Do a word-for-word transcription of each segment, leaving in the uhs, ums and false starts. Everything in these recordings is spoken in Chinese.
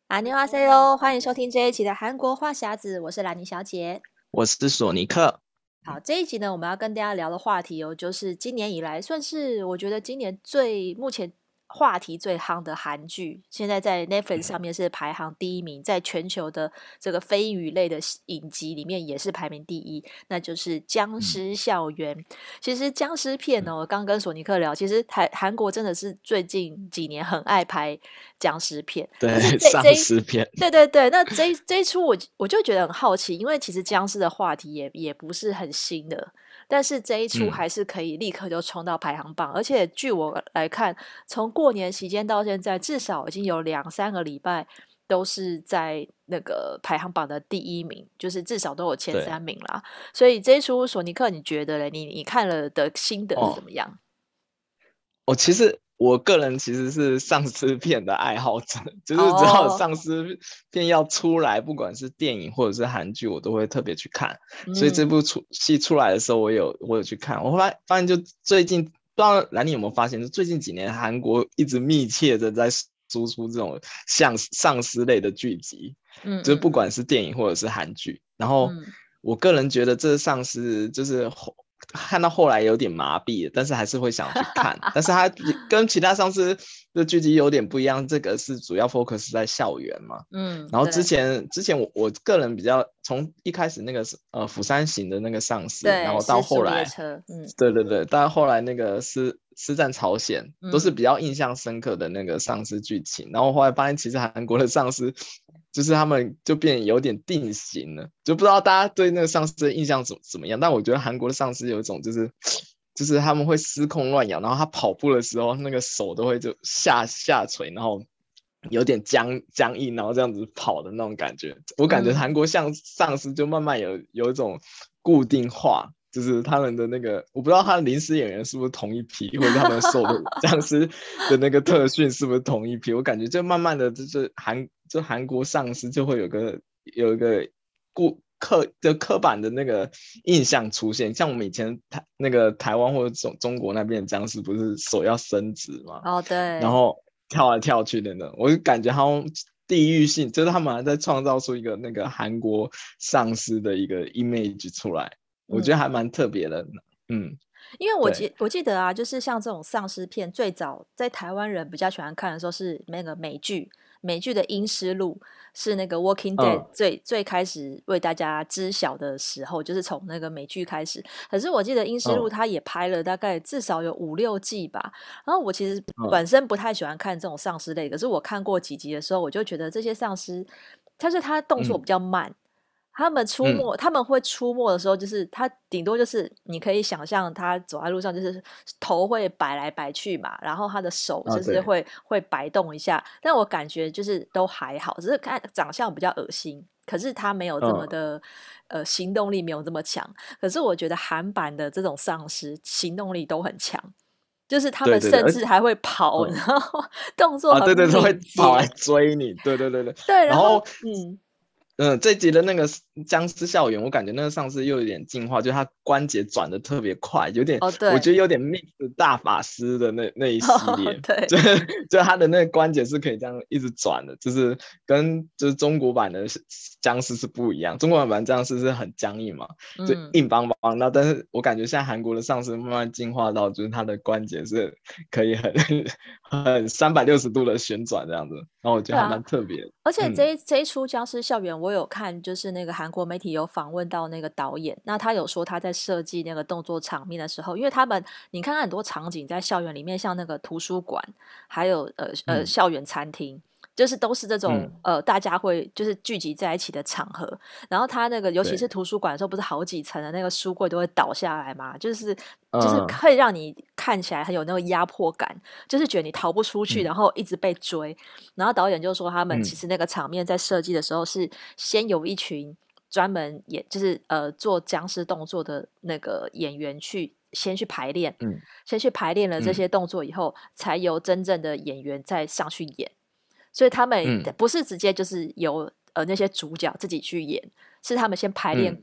안녕하세요，欢迎收听这一期的韩国话匣子，我是兰妮小姐。 我是索尼克。 好，这一集呢，我们要跟大家聊的话题哦，就是今年以来算是我觉得今年最目前话题最夯的韩剧，现在在 Netflix 上面是排行第一名，在全球的这个非语类的影集里面也是排名第一，那就是《僵嗯尸校园》。其实僵尸片嗯， 呢，我刚跟索尼克聊，其实台韩国真的是最近几年很爱拍僵尸片，但是对，丧这这一尸片。 对对对，那这一这一出我我就觉得很好奇，因为其实僵尸的话题也也不是很新的，但是这一出嗯， 还是可以立刻就冲到排行榜，而且据我来看，从过年期间到现在，至少已经有两三个礼拜都是在那个排行榜的第一名，就是至少都有前对三名啦。所以这一出索尼克，你觉得嘞？你你看了的心得是怎哦， 么样？ 我其实我个人其实是丧尸片的爱好者，就是只要有哦， 丧尸片要出来，不管是电影或者是韩剧，我都会特别去看。所以这嗯， 部出戏出来的时候，我有我有去看。我后来发现，就最近不知道兰妮有没有发现，就最近几年韩国一直密切的在输出这种像丧尸类的剧集， 嗯就是不管嗯嗯是电影或者是韩剧。然后嗯， 我个人觉得这丧尸就是后看到后来有点麻痹了，但是还是会想去看。但是它跟其他丧尸的剧集有点不一样，这个是主要 focus 在校园嘛。 嗯， 然后之对前之前我我个人比较从一开始那个呃釜山行的那个丧尸，然对， 后到失速列后来， 车，嗯对对对，到后来那个师师战朝鲜都是嗯。 比较印象深刻的那个丧尸剧情。然后后来发现其实韩国的丧尸就是他们就变有点定型了，就不知道大家对那个丧尸的印象怎怎么样。但我觉得韩国的丧尸有一种就是就是他们会失控乱咬，然后他跑步的时候那个手都会就下下垂，然后有点僵僵硬，然后这样子跑的那种感觉。我感觉韩嗯， 国像丧尸就慢慢有有一种固定化，就是他们的那个，我不知道他的临时演员是不是同一批，或者他们受的僵尸的那个特训是不是同一批。我感觉就慢慢的就是韩就韩国丧尸就会有个有一个固刻就刻板的那个印象出现。像我们以前台那个台湾或者中中国那边的僵尸不是手要伸直吗？ 哦，对， 然后跳来跳去的呢，我就感觉他们地域性，就是他们还在创造出一个那个韩国丧尸的一个 image 出来，我觉得嗯。 还蛮特别的。嗯， 因为我对， 记我记得啊，就是像这种丧尸片，最早在台湾人比较喜欢看的时候是那个美剧，美剧的《阴尸路》是那个《Walking Dead》 嗯最最开始为大家知晓的时候，就是从那个美剧开始。可是我记得《阴尸路》 嗯它也拍了大概至少有五六季吧。然后我其实本嗯身不太喜欢看这种丧尸类，可是我看过几集的时候，我就觉得这些丧尸，但是他动作比嗯较慢，他们出嗯没，他们会出没的时候，就是他顶多就是你可以想象他走在路上，就是头会摆来摆去嘛，然后他的手啊， 就是对， 会会摆动一下，但我感觉就是都还好，只是看长相比较恶心，可是他没有这么嗯的呃行动力没有这么强，可是我觉得韩版的这种丧尸行动力都很强。就是他们对对对，而且甚至还会跑，然嗯后动作啊， 很对对，都会敏跑来捷。 追你，对对对对， 对，然后然后嗯， 嗯，这集的那个僵尸校园，我感觉那个丧尸又有点进化，就是它关节转的特别快，有点， 哦对， 我觉得有点 mix 大法师的那那一系哦列， 对， 就就它的那个关节是可以这样一直转的，就是跟就是中国版的僵尸是不一样。中国版僵尸是很僵硬嘛，就嗯。 硬邦邦。那但是我感觉现在韩国的丧尸慢慢进化到，就是它的关节是可以很很三百六十度的旋转这样子，然后我觉得还对啊， 蛮特别的。 而且嗯这一这一出《僵尸校园》，我有看，就是那个韩国媒体有访问到那个导演，那他有说他在设计那个动作场面的时候，因为他们你看看很多场景在校园里面，像那个图书馆，还有呃呃嗯校园餐厅。就是都是这种嗯呃，大家会就是聚集在一起的场合，然后他那个尤其是对。 图书馆的时候，不是好几层的那个书柜都会倒下来嘛，就是就是嗯会让你看起来很有那个压迫感，就是觉得你逃不出去，然嗯后一直被追，然后导演就说，他们其嗯实那个场面在设计的时候是先有一群专门演，就是呃做僵尸动作的那个演员去先去排练， 嗯先去排练了这嗯些动作以后，才由真正的演员再上去演。所以他们嗯不是直接就是由呃那些主角自己去演，是他们先排练嗯过，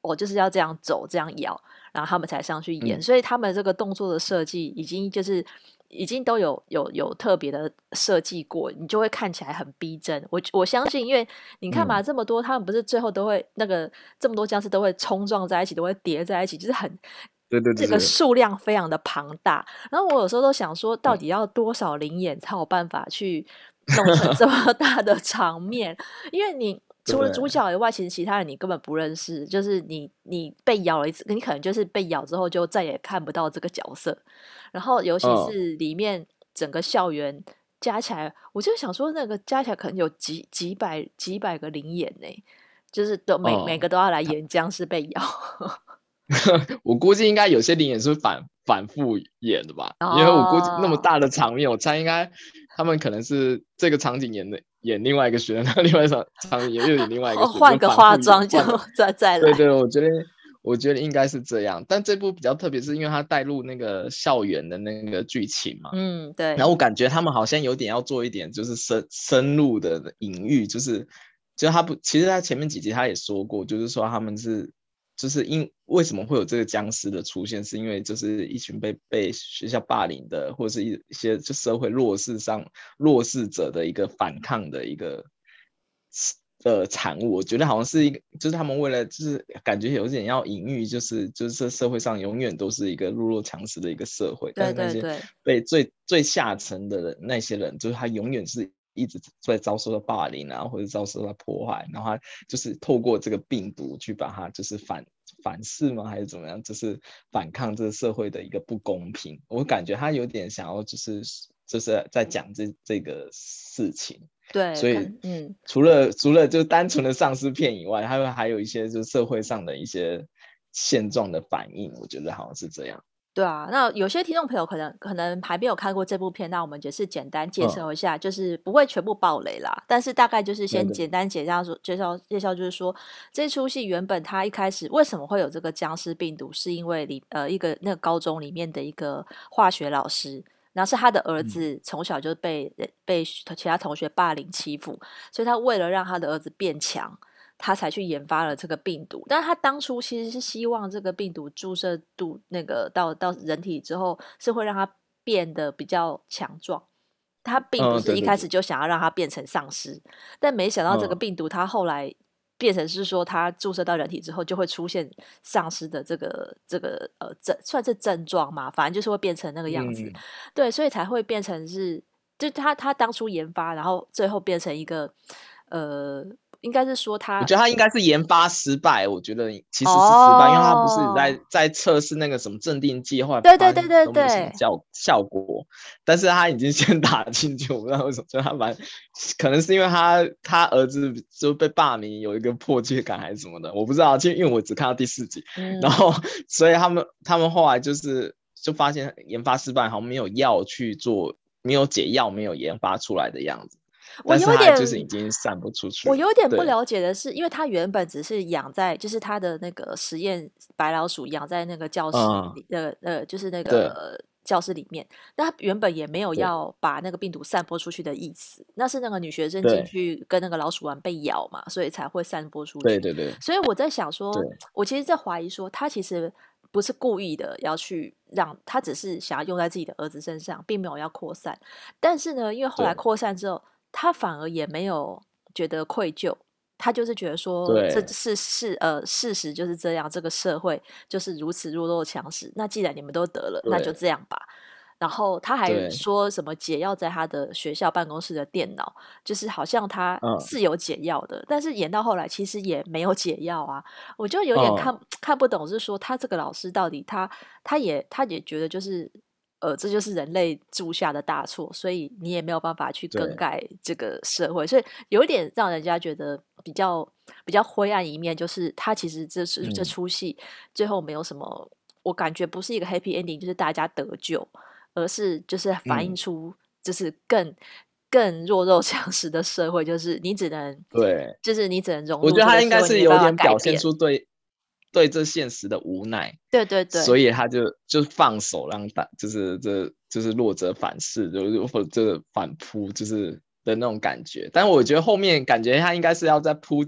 我就是要这样走这样咬，然后他们才上去演， 嗯所以他们这个动作的设计已经就是已经都有有有特别的设计过，你就会看起来很逼真。我我相信，因为你看嘛， 嗯， 这么多他们不是最后都会那个这么多僵尸都会冲撞在一起，都会叠在一起，就是很对对对对， 这个数量非常的庞大。然后我有时候都想说，到嗯， 底要多少灵眼才有办法去弄成这么大的场面？因为你除了主对， 角以外，其实其他人你根本不认识，就是你你被咬了一次，你可能就是被咬之后就再也看不到这个角色。然后尤其嗯， 是里面整个校园加起来，我就想说那个加起来可能有几几百几百个灵眼呢，就是都每每嗯。 个都要来演僵尸被咬。 我估计应该有些灵也是反反复演的吧，因为我估计那么哦， 大的场面，我猜应该他们可能是这个场景演的演另外一个学生，那另外一场场景又演另外一个学生，就换个反复演， 化妆就换个。 再再来。 对对，我觉得我觉得应该是这样。但这部比较特别，是因为它带入那个校园的那个剧情嘛， 嗯，对， 然后我感觉他们好像有点要做一点就是深深入的隐喻，就是就是他不，其实他前面几集他也说过，就是说他们是就是因为什么会有这个僵尸的出现，是因为就是一群被被学校霸凌的，或者是一一些就社会弱势上弱势者的一个反抗的一个的产物。我觉得好像是一个，就是他们为了就是感觉有点要隐喻，就是就是这社会上永远都是一个弱肉强食的一个社会，但对是那些对对被最最下层的人那些人，就是他永远是一直在遭受到霸凌啊，或者遭受到迫害，然后他就是透过这个病毒去把它就是反反噬吗，还是怎么样，就是反抗这个社会的一个不公平。我感觉他有点想要就是就是在讲这这个事情。 对， 所以看，嗯。 除了除了就单纯的丧尸片以外，还有还有一些就是社会上的一些现状的反应，我觉得好像是这样。 对啊，那有些听众朋友可能可能还没有看过这部片，那我们也是简单介嗯， 绍一下，就是不会全部爆雷啦，但是大概就是对对， 先简单介绍说介绍介绍，就是说这出戏原本它一开始为什么会有这个僵尸病毒，是因为里呃一个那个高中里面的一个化学老师，然后是他的儿嗯子从小就被被其他同学霸凌欺负，所以他为了让他的儿子变强。他才去研发了这个病毒，但是他当初其实是希望这个病毒注射度那个到到人体之后是会让他变得比较强壮，他并不嗯， 是对对对， 一开始就想要让他变成丧尸，但没想到这个嗯病毒它后来变成是说，它注射到人体之后就会出现丧尸的这个这个呃症，算是症状嘛，反正就是会变成那个样子， 嗯， 对，所以才会变成是，就他他当初研发，然后最后变成一个呃，应该是说他我觉得他应该是研发失败，我觉得其实是失败，因为他不是哦， 在在测试那个什么镇定剂，后来发对对对现都没什么对对， 效效果，但是他已经先打进去，我不知道为什么，就他蛮可能是因为他他儿子就被霸凌，有一个迫切感还是什么的，我不知道，就因为我只看到第四集，然嗯， 后所以他们他们后来就是就发现研发失败，好像没有药去做，没有解药，没有研发出来的样子。但是我有一它就是已点经散不出去了。 我有点不对， 了解的是，因为他原本只是养在，就是他的那个实验白老鼠养在那个教室嗯， 里，呃呃，就是那对个教室里面。那他原本也没有对要把那个病毒散播出去的意思，那是那个女学生进对去跟那个老鼠玩被咬嘛，所以才会散播出去。 对对对所以我在想说， 对， 我其实在怀疑说，他其实不是故意的要去让他，只是想要用在自己的儿子身上，并没有要扩散。但是呢，因为后来对扩散之后，他反而也没有觉得愧疚，他就是觉得说这对是事呃事实就是这样，这个社会就是如此弱肉强食。那既然你们都得了，那就对这样吧。然后他还对， 说什么解药在他的学校办公室的电脑，就是好像他嗯是有解药的，但是演到后来其实也没有解药啊。我就有点嗯， 看看不懂，是说他这个老师到底他他也他也觉得就是呃，这就是人类铸下的大错，所以你也没有办法去更对， 改这个社会，所以有一点让人家觉得比较比较灰暗一面，就是他其实这是这嗯出戏最后没有什么，我感觉不是一个 happy ending，就是大家得救，而是就是反映嗯， 出就是更更弱肉强食的社会，就是你只能对， 就是你只能融我觉得入这个社会，你他应该是没办法有点表现改变。 出对对这现实的无奈， 对对对， 所以他就就放手让大就是这就是弱者反噬，就是或者这个反扑，就是的那种感觉。但我觉得后面感觉他应该是要再铺进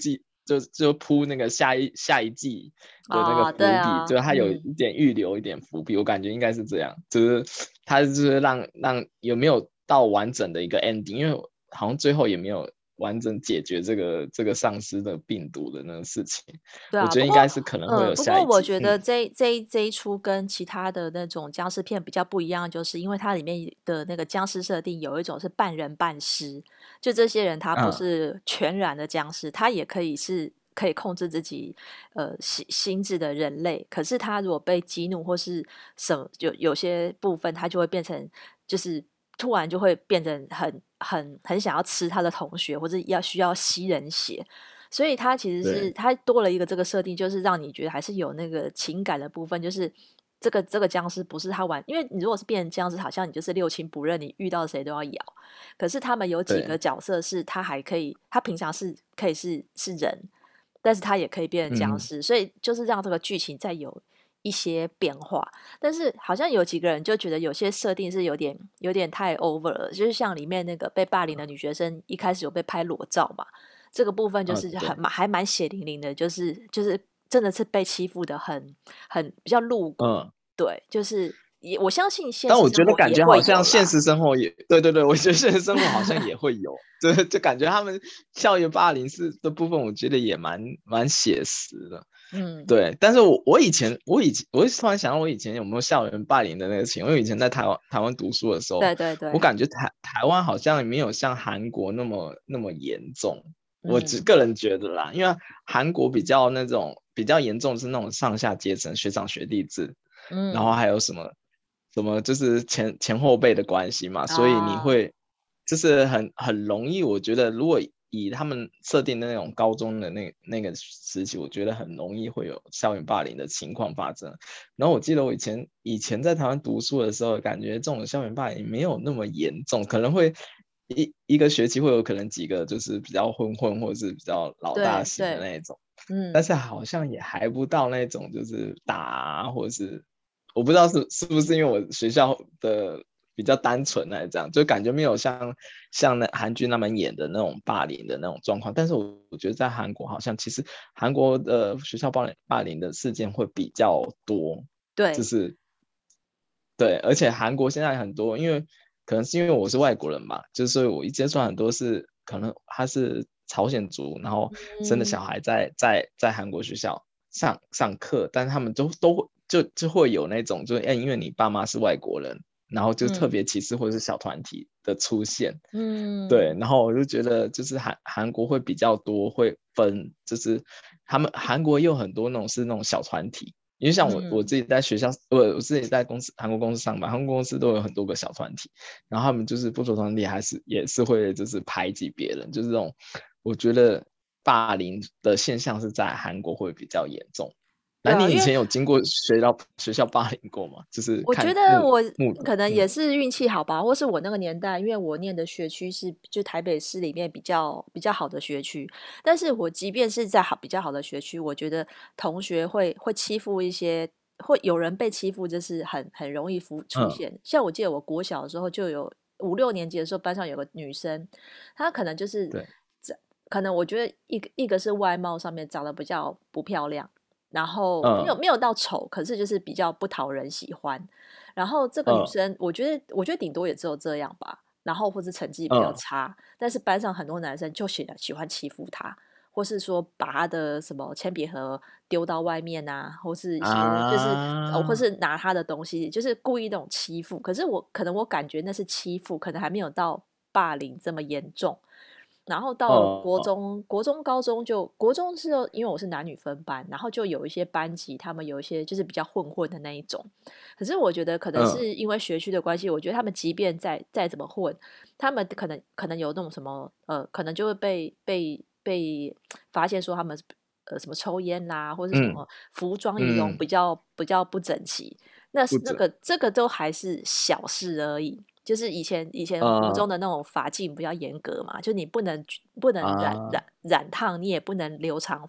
就就铺那个下一下一季的那个啊，对伏笔， 啊， 就他有嗯。 一点预留一点伏笔，我感觉应该是这样，就是他就是让让有没有到完整的一个 ending，因为好像最后也没有完整解决这个这个丧尸的病毒的那个事情， 对啊， 我觉得应不过该是可能会嗯， 有不过下一季，嗯我觉得这这这一出跟其他的那种僵尸片比较不一样，就是因为它里面的那个僵尸设定有一种是半人半尸，就这些人他不嗯是全然的僵尸，他也可以是可以控制自己呃心心智的人类，可是他如果被激怒或是什么，有有些部分他就会变成就是突然就会变成很很很想要吃他的同学，或者要需要吸人血。所以它其实是对它多了一个这个设定，就是让你觉得还是有那个情感的部分，就是这个这个僵尸不是他玩，因为你如果是变成僵尸，好像你就是六亲不认，你遇到谁都要咬。可是他们有几个对， 角色是他还可以，他平常是可以是是人，但是他也可以变成僵嗯尸，所以就是让这个剧情再有一些变化。但是好像有几个人就觉得有些设定是有点有点太 over 了，就是像里面那个被霸凌的女学生，一开始有被拍裸照嘛。这个部分就嗯对。 是很蛮还蛮血淋淋的，就是就是真的是被欺负的很很比较露骨， 嗯， 对，就是也我相信现但我觉得实生活感觉好也会有啦， 像现实生活也对对对，我觉得现实生活好像也会有，就就感觉他们校园霸凌是的部分，我觉得也蛮蛮写实的。 嗯， 对，但是我我以前我以前我突然想到我以前有没有校园霸凌的那个情况，因为以前在台湾台湾读书的时候， 对对对， 我感觉台台湾好像没有像韩国那么那么严重，我只嗯个人觉得啦，因为韩国比较那种比较严重是那种上下阶层学长学弟制，然后嗯还有什么什么就是前前后辈的关系嘛，所以你啊， 会就是很很容易，我觉得如果以他们设定的那种高中的那那个时期，我觉得很容易会有校园霸凌的情况发生。然后我记得我以前以前在台湾读书的时候，感觉这种校园霸凌没有那么严重，可能会一一个学期会有可能几个就是比较混混或者是比较老大型的对对， 那种，但嗯。 是好像也还不到那种就是打啊，或者是我不知道是是不是因为我学校的比较单纯来这样，就感觉没有像像那韩剧那么演的那种霸凌的那种状况。但是我我觉得在韩国好像其实韩国的学校霸凌霸凌的事件会比较多，就对， 是对，而且韩国现在很多，因为可能是因为我是外国人吧，就是所以我一接触很多是可能他是朝鲜族，然后生的小嗯孩在在在韩国学校上上课，但他们都都就就会有那种就是哎，因为你爸妈是外国人，然后就特嗯别歧视或者是小团体的出现，对， 嗯然后我就觉得就是韩韩国会比较多会分，就是他们韩国也有很多那种是那种小团体。因为像我我嗯自己在学校，我我自己在公司韩国公司上班，韩国公司都有很多个小团体，然后他们就是不同团体还是也是会就是排挤别人，就是这种我觉得霸凌的现象是在韩国会比较严重。那对啊，因为你以前有经过学校学校霸凌过吗？就是我觉看目得我目可能也嗯是运气好吧，或是我那个年代，因为我念的学区是就台北市里面比较比较好的学区，但是我即便是在好比较好的学区，我觉得同学会会欺负一些，会有人被欺负，就是很很容易浮出嗯现。像我记得我国小的时候就有五六年级的时候，班上有个女生，她可能就是对长可能我觉得一个一个是外貌上面长得比较不漂亮。然后没有嗯没有到丑，可是就是比较不讨人喜欢。然后这个女嗯生，我觉得我觉得顶多也只有这样吧。然后或是成绩比较嗯差，但是班上很多男生就喜喜欢欺负她，或是说把她的什么铅笔盒丢到外面啊，或是一些就是哦，或啊是拿她的东西，就是故意那种欺负。可是我可能我感觉那是欺负，可能还没有到霸凌这么严重。然后到了国哦中，国中、高中就国中是因为我是男女分班，然后就有一些班级，他们有一些就是比较混混的那一种。可是我觉得可能嗯是因为学区的关系，我觉得他们即便再再怎么混，他们可能可能有那种什么呃，可能就会被被被发现说他们呃什么抽烟啦，或是什嗯么服装仪容嗯比较比较不整齐，那是那不准个这个都还是小事而已。就是以前以前国呃中的那种发髻比较严格嘛，就你不能不能染啊染染烫，你也不能留长发。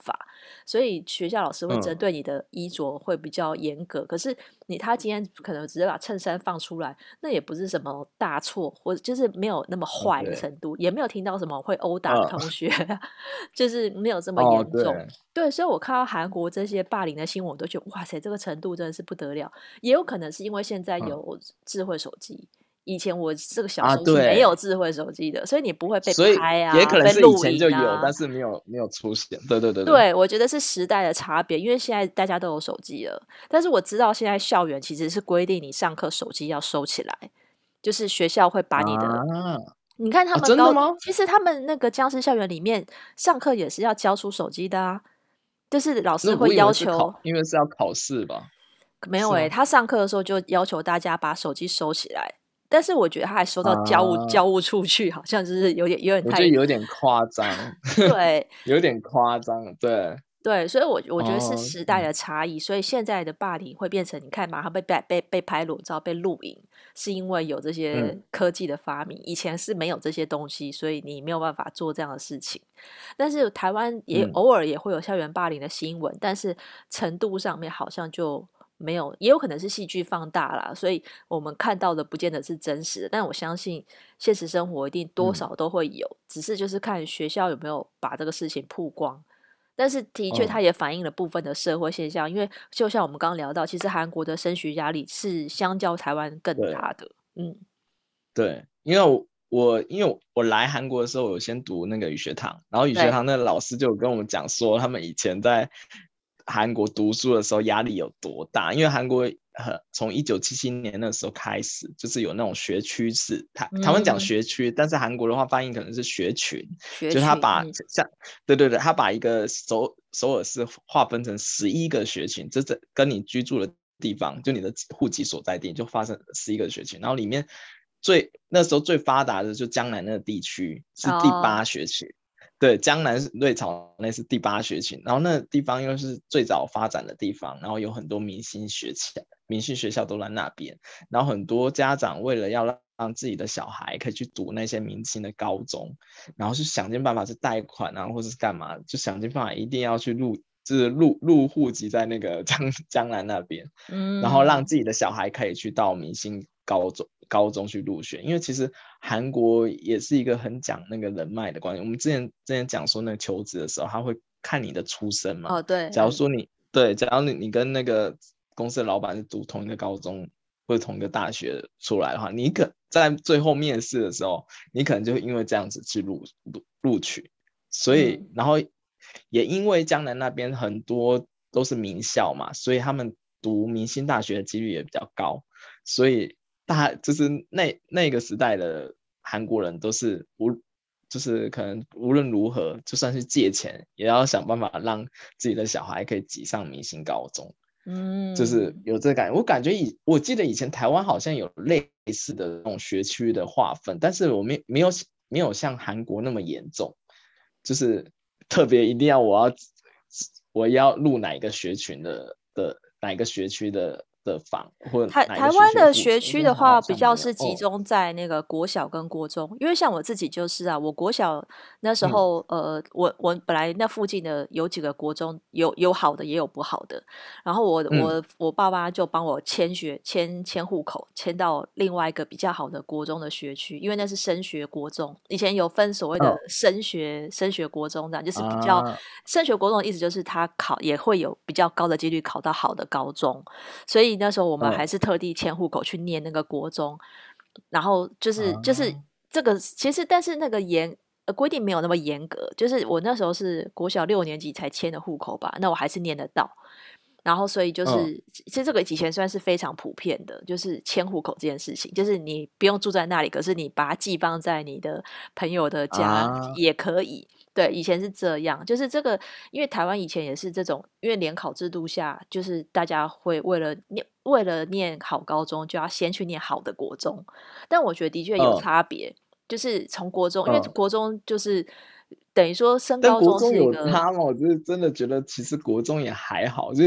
所以学校老师会针嗯， 对你的衣着会比较严格。可是你他今天可能只是把衬衫放出来，那也不是什么大错，或者就是没有那么哦， 坏的对， 程度，也没有听到什么会殴打的嗯， 同学，就是没有这么哦， 严重。 对， 对，所以我看到韩国这些霸凌的新闻，我都觉得哇塞，这个程度真的是不得了。也有可能是因为现在嗯， 有智慧手机，以前我这个小啊， 时候是没有对， 智慧手机的，所以你不会被所以拍啊， 也可能是以被录前就有， 影啊。 但是没有没有出现。对对对对， 对，我觉得是时代的差别，因为现在大家都有手机了。但是我知道现在校园其实是规定你上课手机要收起来，就是学校会把你的， 啊， 你看他哦， 们高， 真的吗？ 其实他们那个僵尸校园里面上课也是要交出手机的啊，就是老师会那我以为是要求。 考因为是要考试吧？ 没有诶， 是吗？ 他上课的时候就要求大家把手机收起来，但是我觉得他还收到教务啊， 教务处去，好像就是有点有点我觉得太。 有点夸张， 对。 有点夸张，对， 对，所以我我觉得是哦， 时代嗯， 的差异，所以现在的霸凌会变成你看马上被被被被拍裸照、被录影，是因为有这些嗯， 科技的发明，以前是没有这些东西，所以你没有办法做这样的事情。但是台湾也嗯， 偶尔也会有校园霸凌的新闻，但是程度上面好像就没有，也有可能是戏剧放大啦，所以我们看到的不见得是真实的，但我相信现实生活一定多嗯， 少都会有，只是就是看学校有没有把这个事情曝光。但是的确，它嗯， 也反映了部分的社会现象，因为就像我们刚刚聊到，其实韩国的升学压力是相较台湾更对。 大的。嗯。 对，因为我我因为我来韩国的时候，我先读那个语学堂，然后语学对。 堂的老师就有跟我们讲说，他们以前在韩国读书的时候压力有多大，因为韩国呃从一九七七年那时候开始，就是有那种学区制，台台湾讲嗯。 学区，但是韩国的话翻译可能是学群，就是他学群。 把嗯。 像对对对，他把一个首首尔市划分成十一个学群，这这跟你居住的地方，就你的户籍所在地，就发生十一个学群，然后里面最那时候最发达的就江南那个地区是第哦。 八学群，对，江南瑞草那是第八学群，然后那地方又是最早发展的地方，然后有很多明星学校，明星学校都在那边，然后很多家长为了要让让自己的小孩可以去读那些明星的高中，然后是想尽办法去贷款啊，或者是干嘛，就想尽办法一定要去入，就是入入户籍在那个江江南那边，然后让嗯。 自己的小孩可以去到明星高中高中去入学，因为其实韩国也是一个很讲那个人脉的关系。我们之前之前讲说那个求职的时候，他会看你的出身嘛。 哦，对。嗯。 假如说你对，假如你你跟那个公司的老板是读同一个高中或者同一个大学出来的话，你可在最后面试的时候，你可能就因为这样子去录录录取。所以， 嗯。 然后也因为江南那边很多都是名校嘛，所以他们读明星大学的几率也比较高，所以大就是那那个时代的韩国人都是无，就是可能无论如何，就算是借钱，也要想办法让自己的小孩可以挤上明星高中，就是嗯。 有这个感觉。我感觉以我记得以前台湾好像有类似的那种学区的划分，但是我没没有没有像韩国那么严重，就是特别一定要我要我要入哪一个学群的的哪一个学区的的房，或者台台哪一个学湾的学区的户籍，我觉得好区的话，比像没有。 较是集哦， 中在那个国小跟国中，因为像我自己就是啊，我国小那时嗯候，呃，我我本来那附近的有几个国中，有有好的也有不好的，然后我嗯， 我我爸爸就帮我迁学迁迁户口，迁到另外一个比较好的国中的学区，因为那是升学国中，以前有分所谓的哦升学升学国中这样，就是比较啊， 升学国中的意思就是他考也会有比较高的几率考到好的高中。所以那时候我们还嗯是特地迁户口去念那个国中，然后就是就是啊， 这个其实但是那个严呃规定没有那么严格，就是我那时候是国小六年级才迁的户口吧，那我还是念得到。然后所以就嗯是其实这个以前算是非常普遍的，就是迁户口这件事情，就是你不用住在那里，可是你把它寄放在你的朋友的家啊， 也可以。对，以前是这样，就是这个，因为台湾以前也是这种，因为联考制度下，就是大家会为了念为了念好高中，就要先去念好的国中，但我觉得的确有嗯差别，就是从国中，因为嗯， 国中就是等于说升但高中国中有是一个。 差吗？我就是真的觉得其实国中也还好，就是你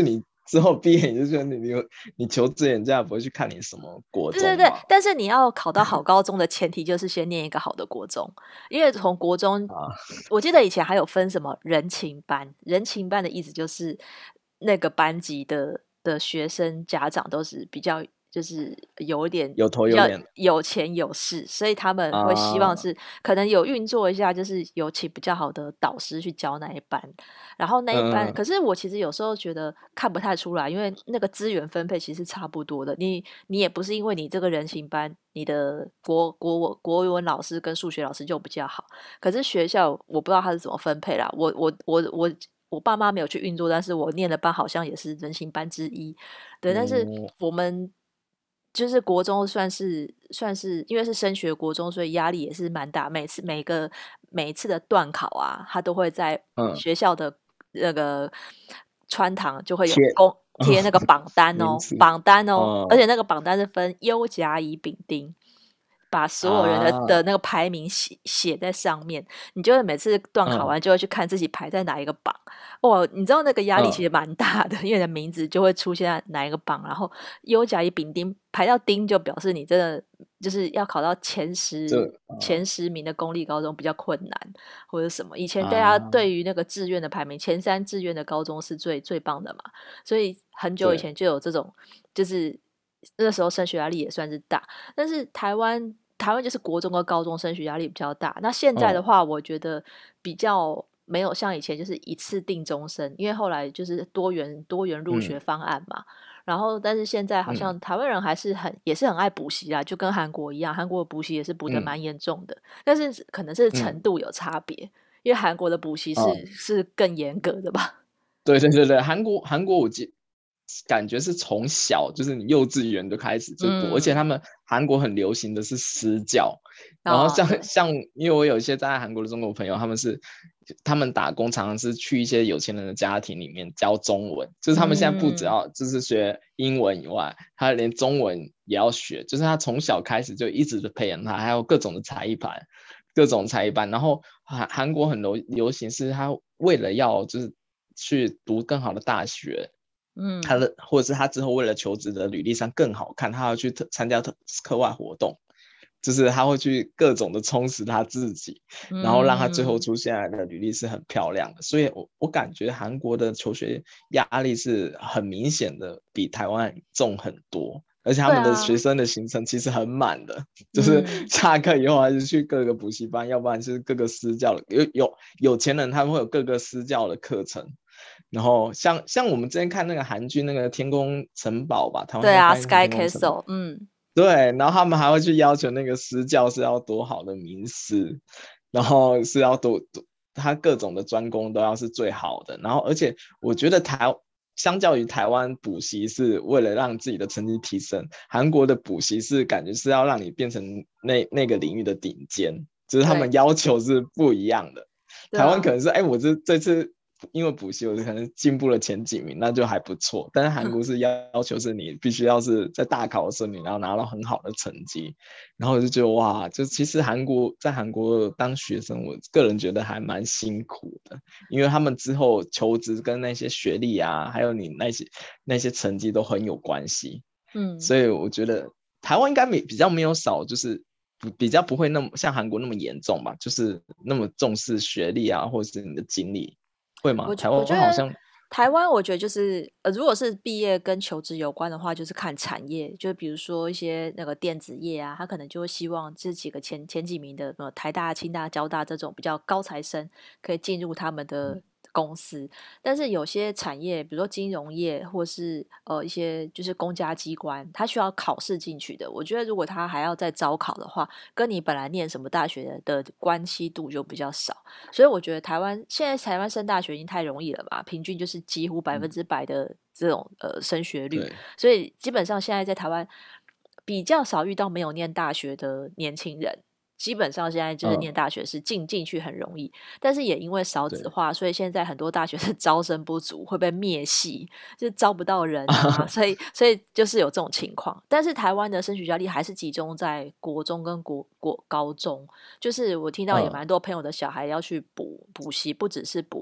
之后毕业你就觉得你你你求职人家也不会去看你什么国对对对， 中嘛。 但是你要考到好高中的前提就是先念一个好的国中，因为从国中， 啊， 我记得以前还有分什么人情班，人情班的意思就是那个班级的的学生家长都是比较就是有一点有头比较有脸的有钱有势，所以他们会希望啊， 是可能有运作一下，就是有请比较好的导师去教那一班，然后那一班， 嗯可是我其实有时候觉得看不太出来，因为那个资源分配其实差不多的。你你也不是因为你这个人情班，你的国国文国文老师跟数学老师就比较好，可是学校我不知道他是怎么分配啦。我我我我我爸妈没有去运作，但是我念的班好像也是人情班之一。对，但是嗯， 我们就是国中算是算是因为是升学国中，所以压力也是蛮大。每次每个每一次的段考啊，他都会在嗯， 学校的那个穿堂就会有贴公啊贴那个榜单哦， 名字榜单哦，而哦且那个榜单是分优甲乙丙丁，把所有人的的啊那个排名写写在上面，你就会每次段考嗯完就会去看自己排在哪一个榜。哦，你知道那个压力其嗯， 实蛮大的，因为你的名字就会出现在哪一个榜，然后优甲乙丙丁排到丁，就表示你真的就是要考到前这十前十名的公立高中比较困难，或者什么。以前大家啊对于那个志愿的排名，前三志愿的高中是最最棒的嘛，所以很久以对前就有这种，就是那时候升学压力也算是大。但是台湾台湾就是国中和高中升学压力比较大。那现在的嗯话，我觉得比较没有像以前就是一次定终身，因为后来就是多元多元入学嗯方案嘛。然后，但是现在好嗯像台湾人还是很也是很爱补习啦，就跟韩国一样，韩国的补习也是补得嗯蛮严重的，但是可能是程嗯度有差别，因为韩国的补习是哦。 是更严格的吧？ 对对对对，韩国韩国我记感觉是从小就是你幼稚园就开始就补，而且他嗯， 们韩国很流行的是私教，然后哦，对， 像像因为我有一些在韩国的中国朋友，他们是他们打工常常是去一些有钱人的家庭里面教中文，就是他们现在不只嗯， 要就是学英文以外，他连中文也要学，就是他从小开始就一直的培养他，还有各种的才艺班。各种才艺班，然后韩韩国很流流行是他为了要就是去读更好的大学，他嗯， 的或者是他之后为了求职的履历上更好看，他要去特参加特课外活动，就是他会去各种的充实他自己，然后让他最后嗯， 出现来的履历是很漂亮的。所以我我感觉韩国的求学压力是很明显的比台湾重很多。而且他们的学对啊， 生的行程其实很满的，就是嗯， 下课以后还是去各个补习班，要不然就是各个私教的。有有有钱人他们会有各个私教的课程，然后像像我们之前看那个韩剧那个《天空城堡》吧，台湾对啊应该翻译成 ，Sky 《天空城堡》。 Castle，嗯， 对，然后他们还会去要求那个私教是要多好的名师，然后是要多多他各种的专攻都要是最好的，然后而且我觉得台相较于台湾补习是为了让自己的成绩提升，韩国的补习是感觉是要让你变成那那个领域的顶尖，只是他们对， 要求是不一样的。 对啊， 台湾可能是哎，我这这次因为补习，我可能进步了前几名，那就还不错。但是韩国是要要求是你必须要是在大考的时候，你要拿到很好的成绩。然后我就觉得哇，就其实韩国在韩国当学生，我个人觉得还蛮辛苦的，因为他们之后求职跟那些学历啊，还有你那些那些成绩都很有关系。 嗯。 所以我觉得台湾应该没比较没有少，就是比较不会那么像韩国那么严重吧，就是那么重视学历啊，或者是你的经历，会吗？ 我觉台我觉得湾好像台湾，我觉得就是呃，如果是毕业跟求职有关的话，就是看产业，就比如说一些那个电子业啊，他可能就会希望这几个前前几名的，呃，台大、清大、交大这种比较高材生可以进入他们的公司。但是有些产业，比如说金融业，或是呃一些就是公家机关，它需要考试进去的。我觉得如果他还要再招考的话，跟你本来念什么大学的关系度就比较少。所以我觉得台湾现在台湾升大学已经太容易了吧，平均就是几乎百分嗯之百的这种呃升学率， 对所以基本上现在在台湾比较少遇到没有念大学的年轻人。基本上现在就是念嗯大学是进进去很容易，但是也因为少子对化，所以现在很多大学是招生不足，会被灭系，就招不到人啊， 啊所以所以就是有这种情况。但是台湾的升学压力还是集中在国中跟国国高中，就是我听到也嗯蛮多朋友的小孩要去补补习，不只是补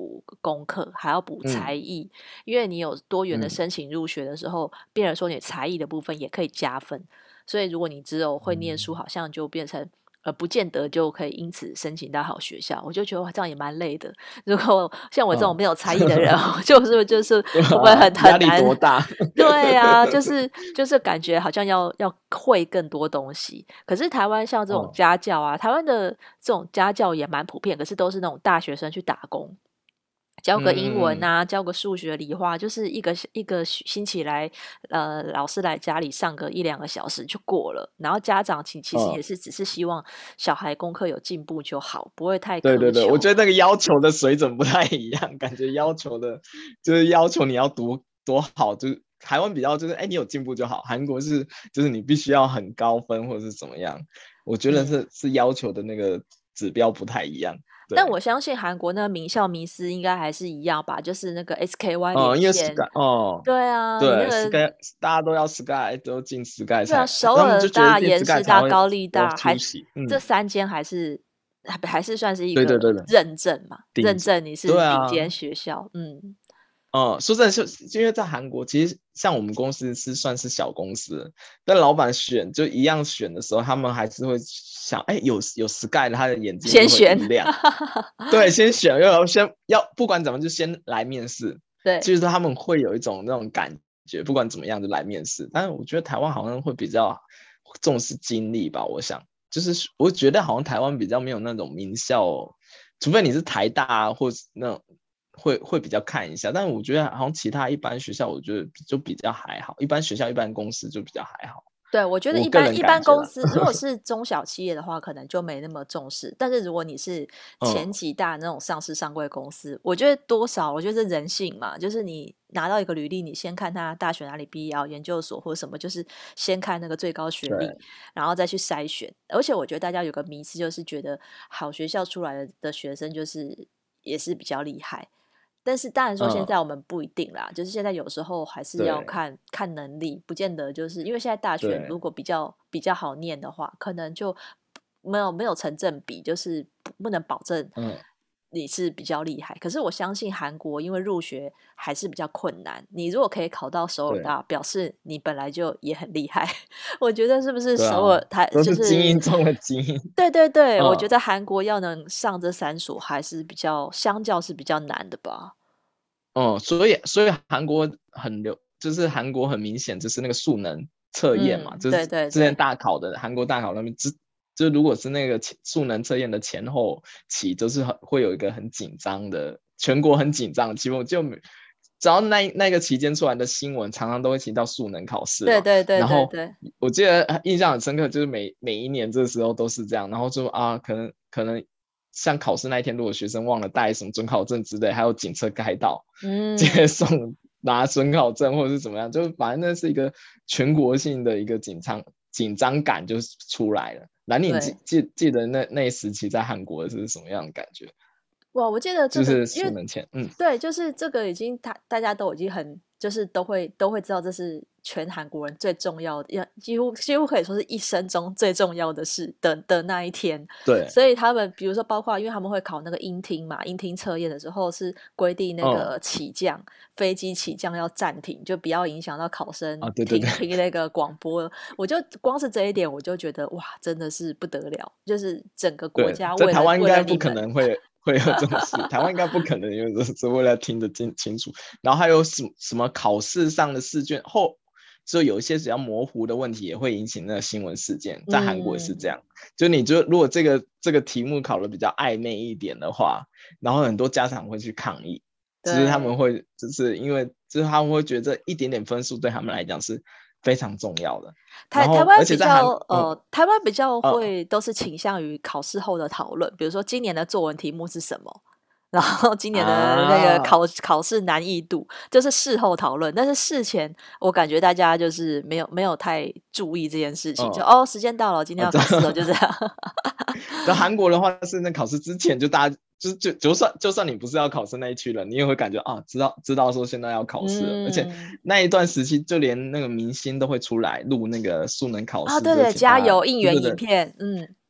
功课，还要补才嗯艺，因为你有多元的嗯申请入学的时候，变成说你才艺的部分也可以加分。所以如果你只有会念书， 嗯， 好像就变成呃不见得就可以因此申请到好学校。我就觉得哇，这样也蛮累的。如果像我这种嗯， 没有才艺的人，我就是就是对会不会很啊，压力很难？ 多大？ 对啊，就是就是感觉好像要要会更多东西。可是台湾像这种嗯家教啊，台湾的这种家教也蛮普遍，可是都是那种大学生去打工。教嗯个英文嗯嗯， 啊，教个数学、理化，就是一个一个星期来，呃，老师来家里上个一两个小时就过了。然后家长其其实也嗯， 是只是希望小孩功课有进步就好，不会太对对对，我苛求。 觉得那个要求的水准不太一样，感觉要求的就是要求你要读多好，就是台湾比较就是哎你有进步就好，韩国是就是你必须要很高分或者是怎么样，我觉得嗯， 是是要求的那个指标不太一样。对， 但我相信韩国那个名校迷思应该还是一样吧，就是那个 S K Y 哦、 连因为 Sky 线。 哦， 对啊，你那对个 Sky 大家都要 Sky 都进 Sky 对啊， 才， 首他们就觉得尔大、 进延 Sky 师大、 才会高丽有大，还出息。嗯， 这三间还是还还是算是一个对对对对， 认证嘛， 顶级， 认证你是对啊， 顶尖学校。嗯， 哦、说真的是，因为在韩国，其实像我们公司是算是小公司，但老板选就一样选的时候，他们还是会想，哎，有有 Sky 的，他的眼睛就会先选。 一亮。对，先选，要先要不管怎么就先来面试， 对， 就是他们会有一种那种感觉，不管怎么样就来面试。但是我觉得台湾好像会比较重视经历吧，我想，就是我觉得好像台湾比较没有那种名校，除非你是台大啊或是那种会会比较看一下。但是我觉得好像其他一般学校，我觉得就比较还好，一般学校一般公司就比较还好， 对，我觉得一我个人般一般感觉啦。 公司如果是中小企业的话，可能就没那么重视。但是如果你是前嗯， 几大那种上市上柜公司，我觉得多少，我觉得是人性嘛，就是你拿到一个履历，你先看他大学哪里毕业啊，研究所或者什么，就是先看那个最高学历， 对， 然后再去筛选。而且我觉得大家有个迷思，就是觉得好学校出来的的学生就是也是比较厉害。但是当然说现嗯， 在我们不一定啦，就是现在有时候还是要对看看能力，不见得就是因为现在大学对， 如果比较比较好念的话，可能就没有没有成正比，就是不不能保证嗯， 你是比较厉害。可是我相信韩国因为入学还是比较困难，你如果可以考到首尔对大，表示你本来就也很厉害。我觉得是不是对啊， 首尔台都是精就是英中的精英。 对对对，我觉嗯得韩国要能上这三所还是比较相较是比较难的吧。 嗯，所以所以韩国很流，就是韩国很明显就是那个数能测验嘛， 嗯， 就是对对之前对， 大考的韩国大考那边，之就如果是那个前数能测验的前后期，就是很会有一个很紧张的，全国很紧张的气氛，就每只要那那个期间出来的新闻，常常都会提到数能考试嘛。 对对对然后对对， 我记得印象很深刻，就是每每一年这时候都是这样，然后就啊，可能可能像考试那一天，如果学生忘了带什么准考证之类，还有警车开道。接嗯， 送拿准考证或者是怎么样，就反正那是一个全国性的一个紧张紧张感就出来了。蓝领记对， 记记得那那一时期在韩国是什么样的感觉？ 哇，我记得这个， 就是因为数能前，嗯对，就是这个已经大大家都已经很，就是都会都会知道这是全韩国人最重要的，要几乎几乎可以说是一生中最重要的事的的那一天。 对， 所以他们比如说，包括因为他们会考那个英听嘛，英听测验的时候是规定那嗯个起降飞机起降要暂停，就不要影响到考啊， 生对对对， 听听那个广播。我就光是这一点，我就觉得哇，真的是不得了，就是整个国对，在家为了台湾应该不为了你们。 可能会会有这种事，台湾应该不可能，因为是是为了听得清清楚。然后还有什么什么考试上的试卷后，就有一些只要模糊的问题也会引起那个新闻事件，在韩国也是这嗯， 样。就你就如果这个这个题目考的比较暧昧一点的话，然后很多家长会去抗议，就是他们对， 会就是因为就是他们会觉得这一点点分数对他们来讲是非常重要的。然台台湾后而且在韩比较嗯呃，台湾比较呃会都是倾向于考试后的讨论，比如说今年的作文题目是什么，然后今年的那个啊考考试难易度，就是事后讨论。但是事前，我感觉大家就是没有没有太注意这件事情，就嗯哦，时间到了，今天啊这。 要考试了，就这样。 在韩国的话是那考试之前就大家就就就算就算你不是要考试那一区了，你也会感觉啊知道知道说现在要考试了，而且嗯， 那一段时期就连那个明星都会出来录那个素能考啊， 试， 对对， 就请大家加油应援对对对影片，嗯，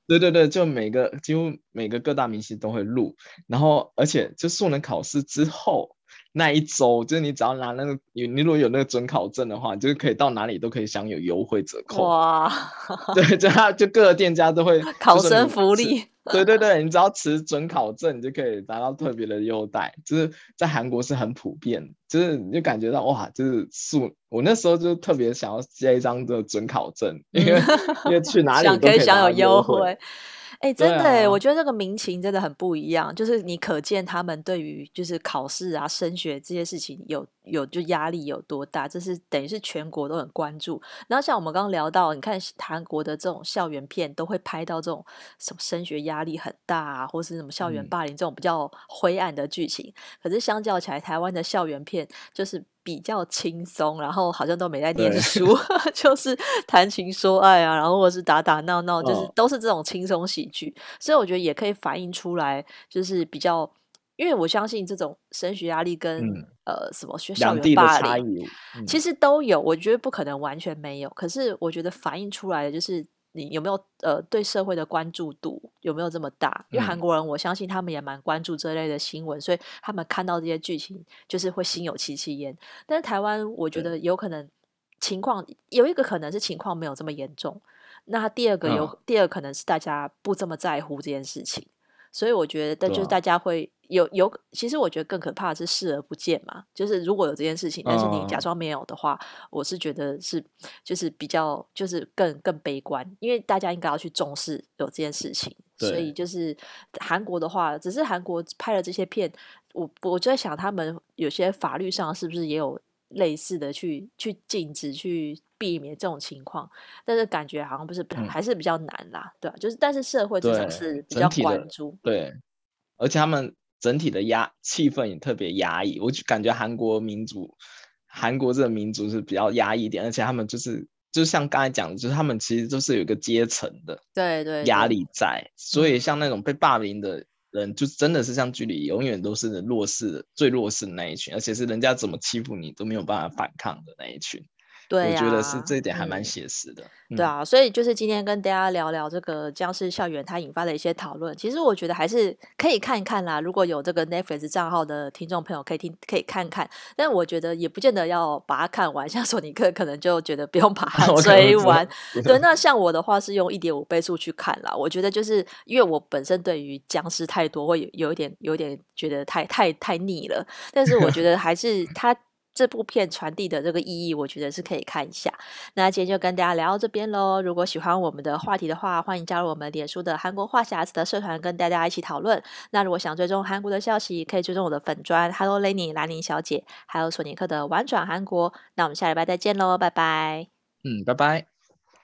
对对对，就每个几乎每个各大明星都会录，然后而且就素能考试之后那一周，就是你只要拿那个你你如果有那个准考证的话，你就是可以到哪里都可以享有优惠折扣。 哇， 对，就他就各个店家都会，就考生说你持， 福利。 对对对，你只要持准考证，你就可以拿到特别的优待，就是在韩国是很普遍，就是你就感觉到哇，就是素，我那时候就特别想要接一张的准考证，因嗯， 为因为去哪里想可以享有都可以拿到优惠。 优惠。哎， 对真的哎，我啊， 觉得这个民情真的很不一样，就是你可见他们对于就是考试啊、升学这些事情有有就压力有多大，这是等于是全国都很关注。然后像我们刚刚聊到，你看韩国的这种校园片都会拍到这种什么升学压力很大啊，或是什么校园嗯， 霸凌这种比较灰暗的剧情。可是相较起来，台湾的校园片就是比较轻松，然后好像都没在念对， 书，就是谈情说爱啊，然后或者是打打闹闹，就是嗯都是这种轻松喜剧。所以我觉得也可以反映出来，就是比较，因为我相信这种升学压力跟嗯， 呃什么学校园两地的霸凌， 差异， 其嗯实都有，我觉得不可能完全没有。可是我觉得反映出来的就是你有没有呃对社会的关注度有没有这么大？因为韩嗯， 国人我相信他们也蛮关注这类的新闻，所以他们看到这些剧情就是会心有戚戚焉。但是台湾我觉对， 得有可能情况有一个可能是情况没有这么严重，那第二个嗯， 有第二可能是大家不这么在乎这件事情。所以我觉得，但就是大对啊， 家会有有，其实我觉得更可怕的是视而不见嘛。就是如果有这件事情，但是你假嗯， 装没有的话，我是觉得是就是比较就是更更悲观，因为大家应该要去重视有这件事情。所以对， 就是韩国的话，只是韩国拍了这些片，我我就在想，他们有些法律上是不是也有类似的去去禁止去避免这种情况？但是感觉好像不是嗯， 还是比较难啦，对吧？就是但是社会至少对， 是比较整体的， 关注。 对。而且他们整体的压气氛也特别压抑，我就感觉韩国民族，韩国这个民族是比较压抑一点，而且他们就是就像刚才讲的，就是他们其实都是有一个阶层的对对压对， 力在，所以嗯， 像那种被霸凌的人，就真的是像剧里永远都是弱势的最弱势的那一群，而且是人家怎么欺负你都没有办法反抗的那一群， 对我觉得是呀， 这一点还蛮嗯。 写实的，嗯， 对啊，所以就是今天跟大家聊聊这个僵尸校园，它引发的一些讨论。其实我觉得还是可以看一看啦。如果有这个 Netflix 账号的听众朋友，可以听，可以看看。但我觉得也不见得要把它看完，像索尼克可能就觉得不用把它我可能会追完。 知道， 对，那像我的话是用一点五倍速去看啦。我觉得就是因为我本身对于僵尸太多，会有有一点有一点觉得太太太腻了。但是我觉得还是它这部片传递的这个意义，我觉得是可以看一下。那今天就跟大家聊到这边喽。如果喜欢我们的话题的话，欢迎加入我们脸书的韩国话匣子的社团，跟大家一起讨论。那如果想追踪韩国的消息，可以追踪我的粉砖 Hello Lenny 兰妮小姐，还有索尼克的玩转韩国。那我们下礼拜再见喽，拜拜。 嗯，拜拜。